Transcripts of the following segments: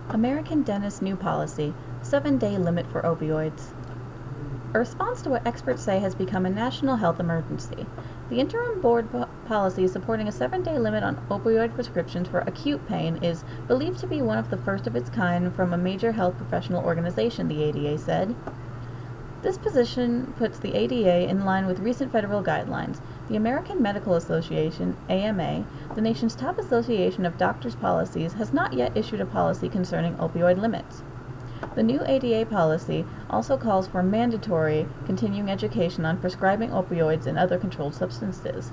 American dentist's new policy, 7-day limit for opioids. A response to what experts say has become a national health emergency. The interim board policy supporting a 7-day limit on opioid prescriptions for acute pain is believed to be one of the first of its kind from a major health professional organization, the ADA said. This position puts the ADA in line with recent federal guidelines. The American Medical Association, AMA, the nation's top association of doctors' policies, has not yet issued a policy concerning opioid limits. The new ADA policy also calls for mandatory continuing education on prescribing opioids and other controlled substances.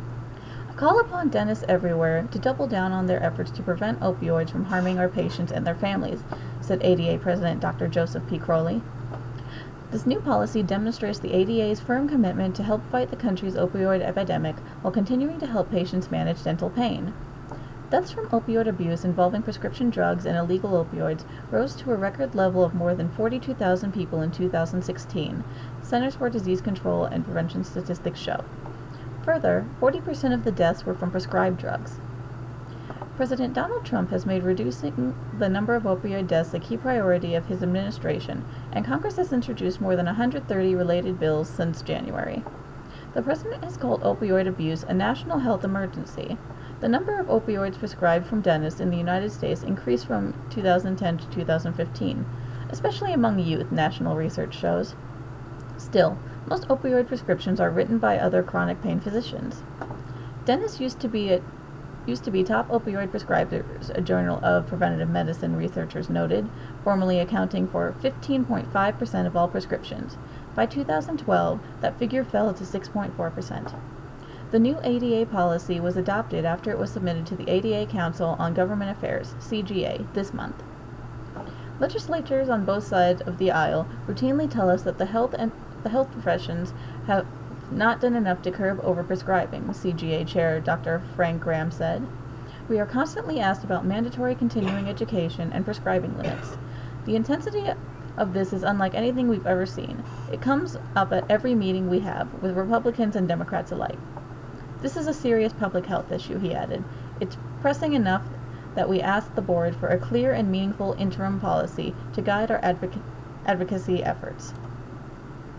A call upon dentists everywhere to double down on their efforts to prevent opioids from harming our patients and their families, said ADA President Dr. Joseph P. Crowley. This new policy demonstrates the ADA's firm commitment to help fight the country's opioid epidemic while continuing to help patients manage dental pain. Deaths from opioid abuse involving prescription drugs and illegal opioids rose to a record level of more than 42,000 people in 2016, Centers for Disease Control and Prevention statistics show. Further, 40% of the deaths were from prescribed drugs. President Donald Trump has made reducing the number of opioid deaths a key priority of his administration, and Congress has introduced more than 130 related bills since January. The president has called opioid abuse a national health emergency. The number of opioids prescribed from dentists in the United States increased from 2010 to 2015, especially among youth, national research shows. Still, most opioid prescriptions are written by other chronic pain physicians. Dentists used to be top opioid prescribers, a Journal of Preventive Medicine researchers noted, formerly accounting for 15.5% of all prescriptions. By 2012, that figure fell to 6.4%. The new ADA policy was adopted after it was submitted to the ADA Council on Government Affairs, CGA, this month. Legislators on both sides of the aisle routinely tell us that the health professions have not done enough to curb overprescribing, CGA Chair Dr. Frank Graham said. We are constantly asked about mandatory continuing education and prescribing limits. The intensity of this is unlike anything we've ever seen. It comes up at every meeting we have, with Republicans and Democrats alike. This is a serious public health issue, he added. It's pressing enough that we ask the board for a clear and meaningful interim policy to guide our advocacy efforts.